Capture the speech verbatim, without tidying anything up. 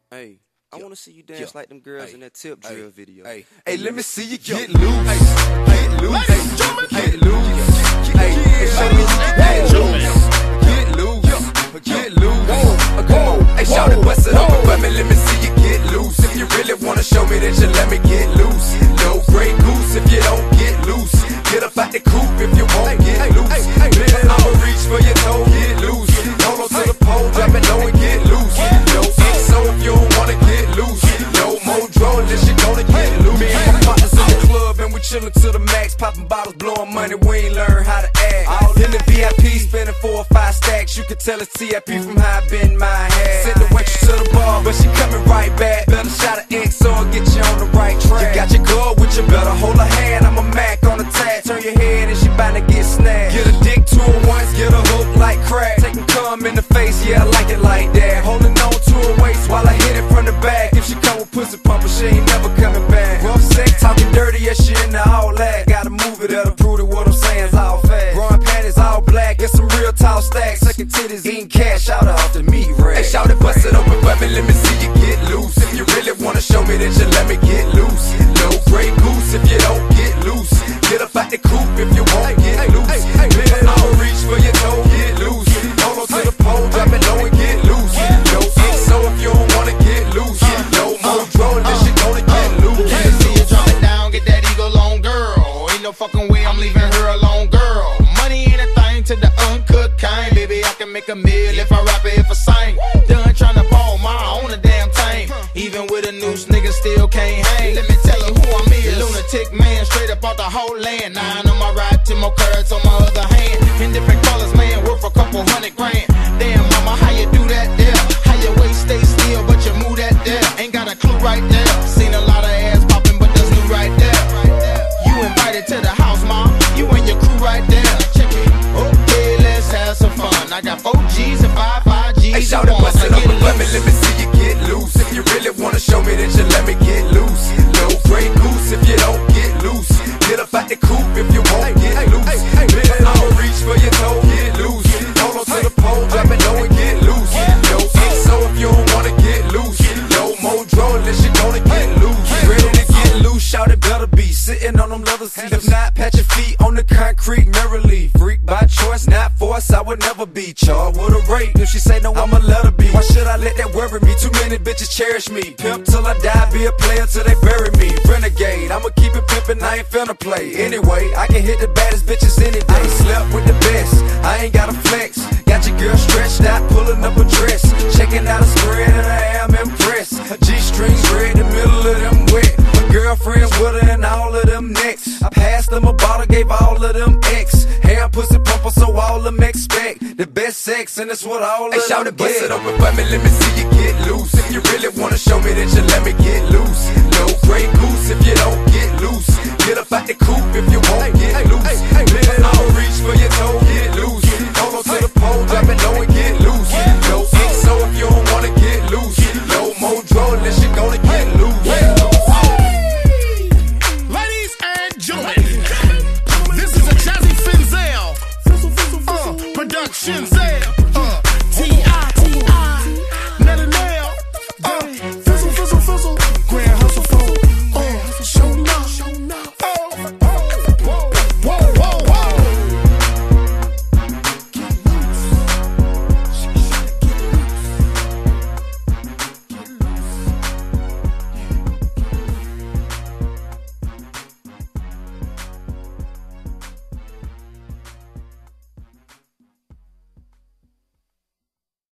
Hey, I Yeah. wanna see you dance Yeah. like them girls Hey. in that tip Hey. drill video. Hey, Hey, let me see you get loose. loose. Get loose. Get loose. Hey, show me you can get loose. Get loose. Get loose. Uh, Come on. Hey, shout it, bust it open for me. Let me see you get loose. If you really wanna show me that you let me get loose. No Grey Goose if you don't get loose. Get up out the coop if you won't get loose. Baby, I'ma reach for your toe, get loose. Hold on to the pole, drop it low and get loose. No X O if you don't wanna get loose. No more draw unless you gonna get loose. Me and my partners in the club and we chillin' to the max, popping bottles, blowing money. We ain't learn how to act. All in the V I P, spending four or five stacks. You can tell it's T I P from how I bend my head. Send the waitress to the bar, but she coming right back. Better shot of X O and get you on the right track. You got your girl with you, better hold her hand. I'm a Mac on the tag. Turn your head and she bout to get snagged. Get a dick to her once, get a hook like crack. Take 'em cum in the face, yeah, I like it like that. Holding on to her waist while I hit it from the back. If she come with pussy pumping, she ain't never coming back. Rough sex, talking dirty, yeah, she into all that. Gotta move it, that'll prove that what I'm saying's all fast. Growing panties all black, get some real tall stacks. Sucking titties, eating cash, shout out the meat rack. Hey, shout it, bust it open for me, let me see you get loose. If you really wanna show me that you let me get loose. No Grey Goose if you don't get loose. Get up out the coop if you won't get loose. Baby, I'ma reach for your toe, get loose. Hold on to the pole, drop it low and get loose. No X O if you don't wanna get loose. No more draw unless you gonna get loose. Let me see you drop it down, get that eagle on, girl. Ain't no fucking way I'm leaving her alone, girl. Money ain't a thing to the uncut kind. Baby, I can make a meal if I rap it, if I sing. Done tryna ball my own a damn thing. Even with a noose, nigga still can't hang. Let me tell you who I'm is. Lunatic man, straight up off the whole land. Nine on my right, ten more carats on my other hand. In different colors, man, worth a couple hundred grand. Damn, mama, how you do that there? How your waist stay still, but you move that there? Ain't got a clue right there. Seen a lot of ass popping, but that's new right there. You invited to the house, mom. You and your crew right there. Check it. Okay, let's have some fun. I got four G's and five, five G's. Hey, shout it, bust it up and let me, let me see you get loose. If you really wanna show me that you let me get loose. No Grey Goose if you don't get loose. Get up out the coop if you won't get loose. Baby, I'ma reach for your toe, get loose. Hold on to the pole, drop it low and get loose. No X O if you don't wanna get loose. No more draw unless you gonna get loose. Ready to get loose, shout it better be sitting on them leather seats. If not, pat your feet on the concrete merrily. Freak by choice, not force, I would never be charged with a rape. If she say no, I'ma let her be. Why should I let that worry me? Too many bitches cherish me. Pimp till I die, be a player till they bury me. Renegade, I'ma keep it pimpin', I ain't finna play. Anyway, I can hit the baddest bitches any day. Slept with the best, I ain't gotta flex. Got your girl stretched out, pulling up a dress. Checking out a spread and I am impressed. G-strings red, the middle of them wet. My girlfriends with her and all of them necks. I passed them a bottle, gave all of them X. Hair pussy pumper, so all them expect the best sex, and that's what all of them get. Hey, shout it, bust it open for me, let me see you get loose. If you really wanna show me that you let me get loose. No Grey Goose if you don't get loose. Get up out the coop if you